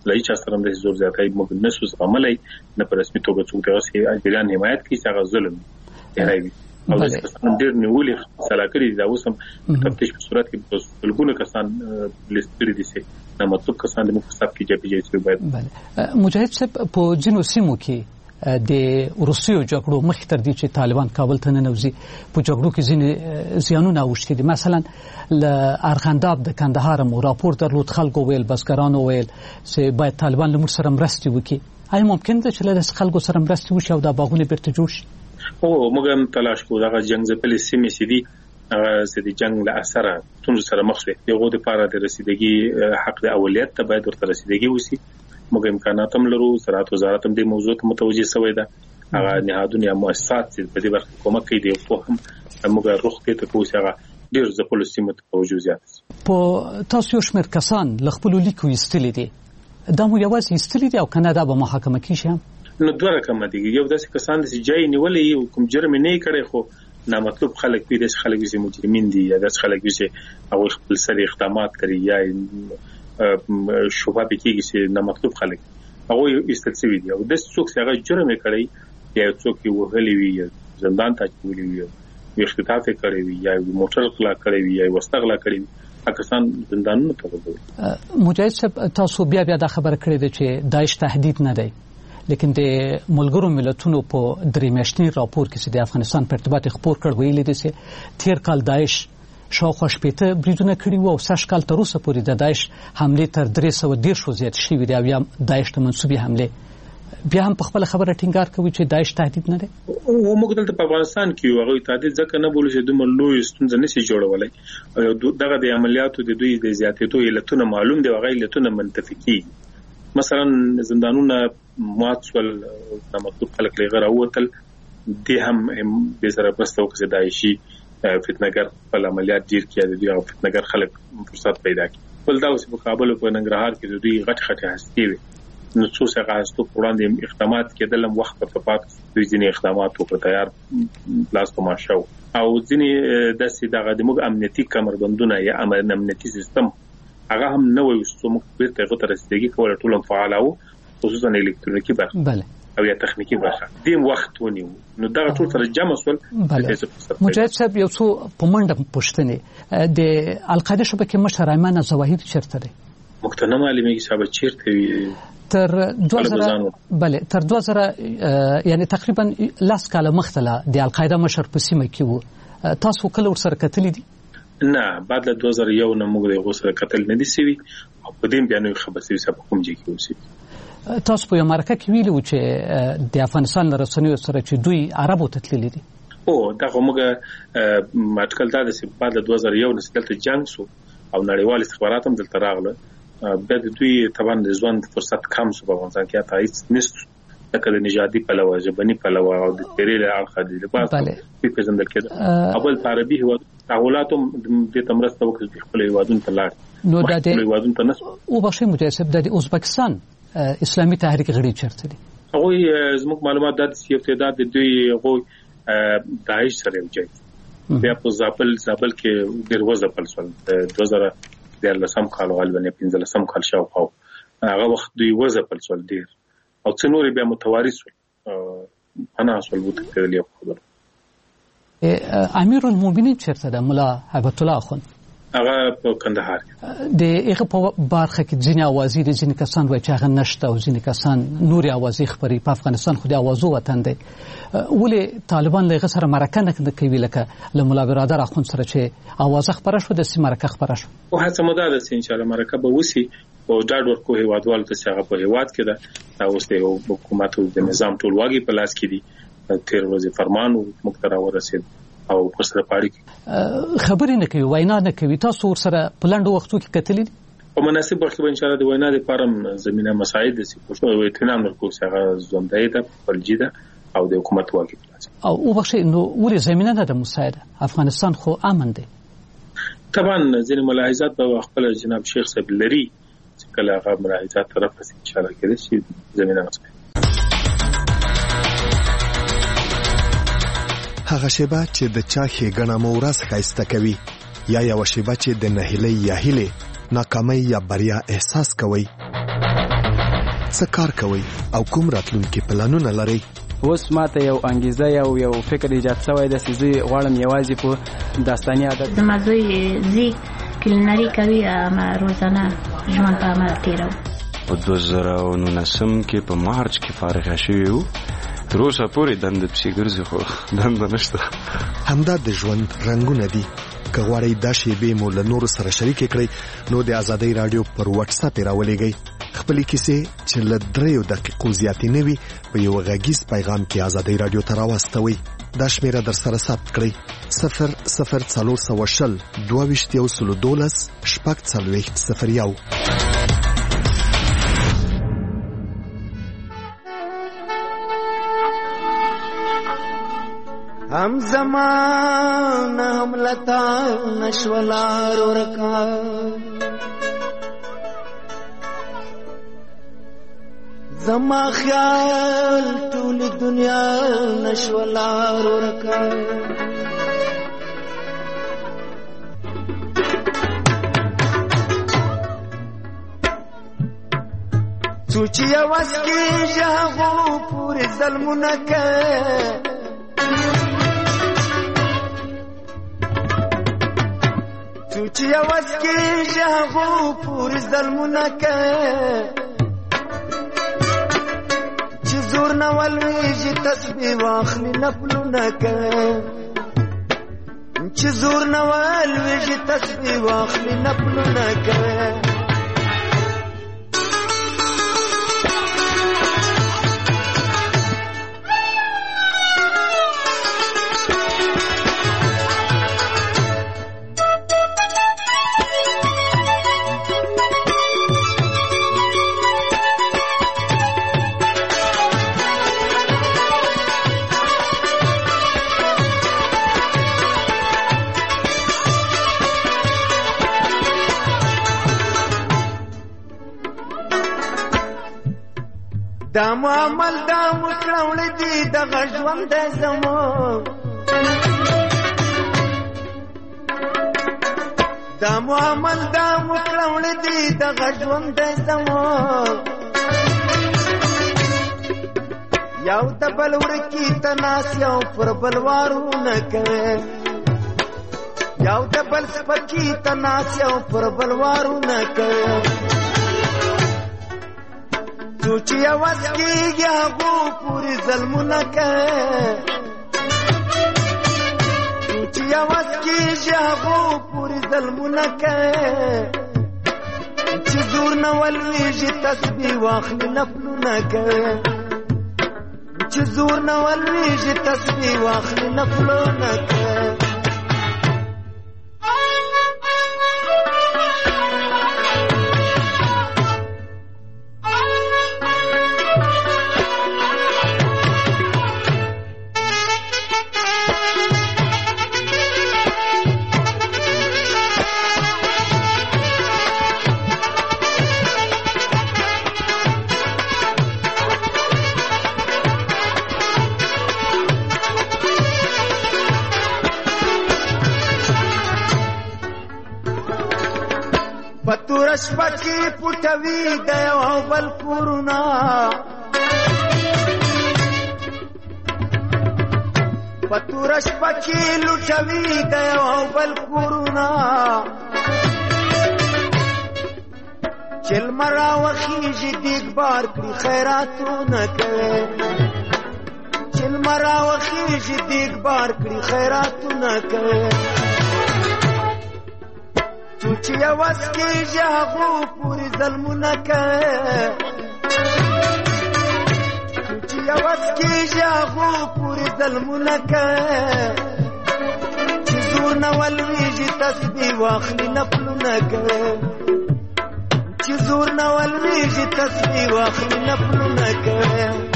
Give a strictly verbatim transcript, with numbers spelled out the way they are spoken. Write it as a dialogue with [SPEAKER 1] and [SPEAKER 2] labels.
[SPEAKER 1] لای چا سره د زور زیاتای موږ نه سوز عملي نه په رسمي توګه څوک دغه اجران حمایت کوي چې هغه ظلم دی او د کسان ډېر نیولې سلاکري دا اوس هم تفتیش په صورت کې بلګونه کسان لیست کړي دي چې نه مطلب کسان د مختصاب کې جبي جي باید
[SPEAKER 2] بله مجاهد صاحب په جنو سیمو کې د روسیو جګړو مخ تر دې چې طالبان کابل ته ننوځي په جګړو کې ځینې زیانونه اوښتي دي مثلا ل ارغنداب د کندهار مو راپور درلود خلکو ویل بسګرانو ویل چې باید طالبان له موږ سره مرستې وکړي آیا ممکن ده چې له خلکو سره مرستې وشي او دا باغونه بیرته جوړ شي؟
[SPEAKER 1] او موږ هم تلاش کوو دغه جنگ ځپلې سیمې چې دي هغه چې د جنگ له اثره ستونزو سره مخ شوي دغو دپاره د رسیدګي حق د اولویت ته باید ورته رسیدګي وشي موږ امکانات هم لرو زراعت وزارت هم دې موضوع ته متوجه شوی ده هغه نهادونه یا مؤسسات چې په دې برخه کومک کوي دي خو هم موږ روغتیا ته کوو چې هغه ډېر ځپلو سیمو ته توجه زیات شي
[SPEAKER 2] په تاسو یو شمېر کسان له خپلو لیکو ایستلي دي دا مو یوازې ایستلي دي او که نه دا به محاکمه کېږي هم
[SPEAKER 1] نو دوه رقمه دي یو داسې کسان دي چې جای نیولی یو کوم جرم نه کړی خو نامطلوب خلک وي داسې خلک وي چې مجرمین دي یا داسې خلک وي چې هغوی خپل سر اقدامات کوي یا شبهه پې کېږي چې نامطلوب خلک هغوی ایستل شوي دي او داسې څوک چې هغه جرم یې کړی یا څوک یې وهلی وي یا زندان ته اچولی وي یا اختطاف یې کړی وي یا موټر غلا کړی وي یا وسله غلا کړې وي هغه کسان زندانونو ته ورغلي.
[SPEAKER 2] مجاهد صاحب تاسو بیا بیا دا خبره کړې ده چې داعش تهدید نه دی لیکن د ملګرو ملتونو په درې میاشتني راپور کې چې د افغانستان په ارتباط خبر کړ ویلي دي چې تیر کال داعش شاوخوا شپېته بریدونه کړي وو او سږ کال تر اوسه پورې د داعش حملې تر درې سوه دېرشو زیات شوي دي او یا داعش ته منسوبې حملې بیا هم په خپله خبره ټینګار کوي چې داعش تهدید نه دی.
[SPEAKER 1] موږ دلته په افغانستان کې یو هغوی تهدید ځکه نه بولو چې دومره لویه ستونزه نشي جوړولی دغه د عملیاتو د دوی د زیاتېدو علتونه معلوم دي او هغه علتونه منتفي کېږي مثلا زندانونه مات شول نامطلوب خلک له هغه راووتل دې هم دې سره مرسته وکړه چې داعشي فتنهګر خپل عملیات ډېر کړي د دوی هغه فتنهګر خلک فرصت پیدا کړي بل دا اوس په کابل او په ننګرهار کې د دوی غټې غټې هستې وي نو څو څه هستو په وړاندې اقدامات کېدل هم وخت ورته پاتې دوی ځینې اقدامات وکړه تیار لاس په ماشه او ځینې داسې دغه د موږ امنیتي کمربندونه یا امنیتي سیستم هغه هم نه وایو چې موږ بیرته هغه ته رسیدګي کوله ټول هم فعاله وو خصوصا الکترونیکي برخه
[SPEAKER 2] بله
[SPEAKER 1] او یا تخنیکی برخه دیم وخت ونیو نو دا ټول سره جمع شول.
[SPEAKER 2] مجاهد صاحب یو څو په منډه پوښتنې د القاعده شبکې مشر ایمان زواهد چیرته دی؟
[SPEAKER 1] مقتنع معلومه صاحب چیرته وي
[SPEAKER 2] تر دوه زره بله تر دوه زره یعنی تقریبا لاس کاله مخته د القاعده مشر په سیمه کې وو تاسو کله ورسره کتلی دي؟
[SPEAKER 1] نه بعد له دوه زره یو نه موږ د هغو سره کتل نه دي سوي او په دې بیا نوې خبر سوي چې په کوم ځای کې اوسېږي.
[SPEAKER 2] تاسو په یو مرکه کې ویلي وو چې د افغانستان له رسنیو سره چې دوی عربو ته تللي دي.
[SPEAKER 1] او دغه موږ اټکل دا ده چې بعد له دوه زره یو نه چې دلته جنګ شو او نړیوال استخبارات هم دلته راغله بیا د دوی طبعا د ژوند فرصت کم شو په افغانستان کې حتی هېڅ نشته لکه د نژادي پلوه ژبني پلوه او د تیرې له اړخه د لباس پېژندل کېده او بل په عربي هېواد تحولات هم دې ته مرسته وکړه چې خپلو هېوادونو ته لاړ
[SPEAKER 2] نو دا د
[SPEAKER 1] هېوادونو ته نه شو.
[SPEAKER 2] وبخښئ مجاهد صاحب د ازبکستان اسلامي تحریک غړي چیرته دي؟
[SPEAKER 1] هغوی زموږ معلومات دا چې یو تعداد د دوی هغوی داعش سره یو ځای بیا په زابل زابل کې ډېر وځپل شول د دوه زره دیارلسم کال غالبا پنځلسم کال شاوخوا هغه وخت دوی وځپل شول ډېر او څه نورې بیا متوارث شول پناه شول وتښتېدل یو خبره.
[SPEAKER 2] امیر المؤمنین چیرته ده ملا هیبت الله اخوند؟
[SPEAKER 1] هغه په کندهار
[SPEAKER 2] د هغه په برخه کې ځینې اوازې دي ځینې کسان وایي چې هغه نشته او ځینې کسان نورې اوازې خپري په افغانستان خو د اوازو وطن دی ولې طالبان له هغه سره مرکه نه کوي لکه له ملا برادر اخوند سره چې اوازه خپره شوه داسې مرکه خپره شوه
[SPEAKER 1] خو هڅه مو دا ده چې انشاءالله مرکه به وسي او ډاډ ورکو هېوادوالو ته چې هغه په هېواد کې ده اوس د حکومت او د نظام ټول واګې په لاس کې دي تېر ورځې فرمان موږ ته راورسېد او پر سره پاړي
[SPEAKER 2] خبرې نه کوي وینا نه کوي تاسو ورسره په لنډو وختو کې کتلي دي
[SPEAKER 1] په مناسب وخت کې ان شاء الله د وینا لپاره زمينه مساعد دي چې پښتو اطمینان ورکو چې هغه ژوندۍ ده خپلجی ده او د حکومت واګي
[SPEAKER 2] او وبخښئ نو ولې زمينه ده د مساعده افغانستان خو امن دی
[SPEAKER 1] طبعا ځینې ملاحظات به خپل جناب شیخ صاحب لري چې کله هغه ملاحظات طرف ان شاء الله کېږي چې زمينه مساعد
[SPEAKER 3] هغه شیبه چې د چا ښېګڼه مو ورځ ښایسته کوي یا یوه شیبه چې د نهیلۍ یا هیلې ناکامۍ یا بریا احساس کوئ څه کار کوئ او کوم راتلونکي پلانونه لرئ؟
[SPEAKER 4] اوس ماته یو انګیزه یو یو فکر ایجاد شوی دی چې زه غواړم یوازې په داستاني عادت
[SPEAKER 5] زما زوی زی کلینري کوي ما روزانه ژوند په عمل تېروم.
[SPEAKER 6] په دوه زره او نولسم کې په مارچ کې فارغه شوي وو. تر اوسه پورې دنده پسې ګرځي خو دنده نشته.
[SPEAKER 3] همدا د ژوند رنګونه دي. که غواړئ دا شیبې مو له نورو سره شریکې کړئ نو د ازادۍ راډیو پر واتس اپ یې راولېږئ. خپلې کیسې چې له دریو دقیقو زیاتې نه وي په یو غږیز پیغام کې ازادۍ راډیو ته راواستوئ. دا شمیره در سره ثبت کړئ: صفر صفر څلور سوه شل دوه ویشت یو سلو دولس شپږ څلوېښت صفر یو.
[SPEAKER 7] هم زمان هم لتا نشولار ورکا زما خیال ټول دنیا نشولار ورکا سوچي आवाज کې ژغو پورې ظلمونه کوي سوچي आवाज کې ژغو پورې ظلمونه کوي چې زور نه ولويږي تسبیح واخلي نفلونه کوي چې زور نه ولويږي تسبیح واخلي نفلونه کوي دا معامل دا مکرول دی دا غجوان دا زمان دا معامل دا مکرول دی دا غجوان دا زمان یاو دا بلورکی تناس یاو پر بلوارو نکوے یاو دا بل سپکی تناس یاو پر بلوارو نکوے سوچي आवाज کېږي هغو پورې ظلمونه کوي سوچي आवाज کېږي هغو پورې ظلمونه کوي چې زور نه ولويږي تسبیح واخلي نفلونه کوي چې زور نه ولويږي تسبیح واخلي نفلونه کوي پتورش پکی پټوي د یو بل کورونه پتورش پکی لوټوي د یو بل کورونه چل مرا وخیږي دیګ بار کړي خیراتونه کوي چل مرا وخیږي دیګ بار کړي خیراتونه کوي سوچي आवाज کېږي هغو پورې ظلمونه کوي سوچي आवाज کېږي هغو پورې ظلمونه کوي چې زور نه ولويږي تسبیح واخلي نفلونه کوي چې زور نه ولويږي تسبیح واخلي نفلونه کوي